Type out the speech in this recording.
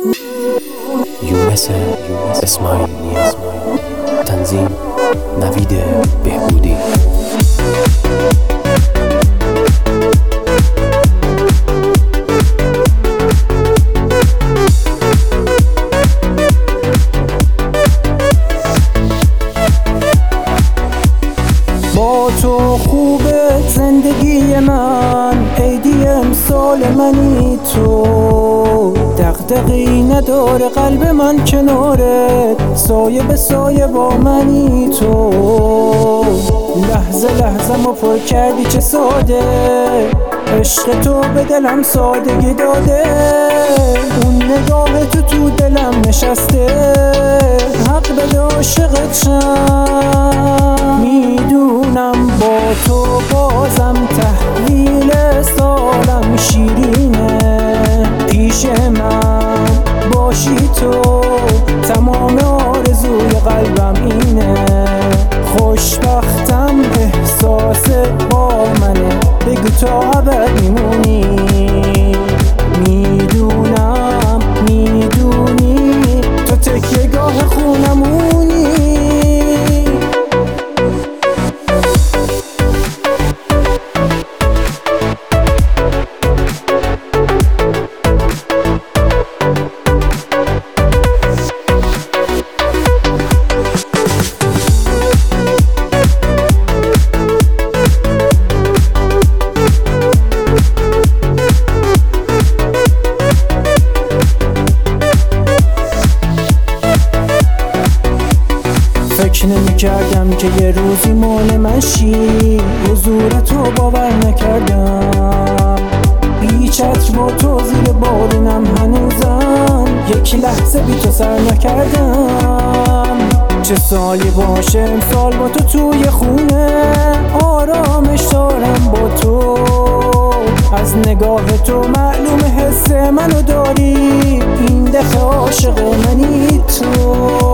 یونس اسماعیلی، تنظیم نوید بهبودی. با تو خوبه زندگی من، عیدی امسال منی تو، دغدغه‌ای نداره قلب من کنارت، سایه به سایه با منی تو، لحظه لحظه ما پر کردی چه ساده، عشق تو به دلم سادگی داده، اون نگاه تو دلم نشسته، حق بده عاشقت شم. میدونم با تو بازم تحویل سالم شیرینه، پیش من باشی تو تمام آرزوی قلبم اینه، خوشبختم احساس با منه، بگو تا ابد میمونی، میدونم میدونی تو تکیه گاه خونمونی. فکر نمی‌کردم که یه روزی مال من شی، حضورتو باور نکردم، بی چتر با تو زیر بارونم هنوزم، یک لحظه بی تو سر نکردم، چه سالی باشه امسال با تو توی خونه، آرامش دارم با تو، از نگاه تو معلوم حس منو داری، این دفعه عاشق منی تو.